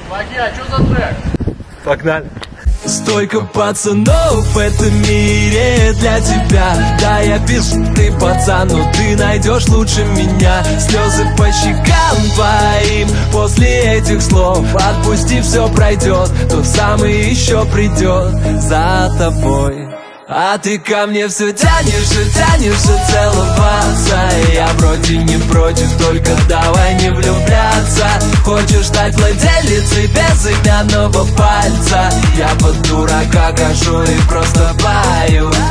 Чуваки, а что за трек? Погнали. Столько пацанов в этом мире для тебя. Да, я пишу, ты пацан, но ты найдешь лучше меня. Слезы по щекам твоим после этих слов. Отпусти, все пройдет, тот самый еще придет за тобой. А ты ко мне все тянешься целоваться. Я вроде не против, только давай не влюбляться. Хочешь стать владелицей безымянного пальца? Я под дурака кашу и просто пою.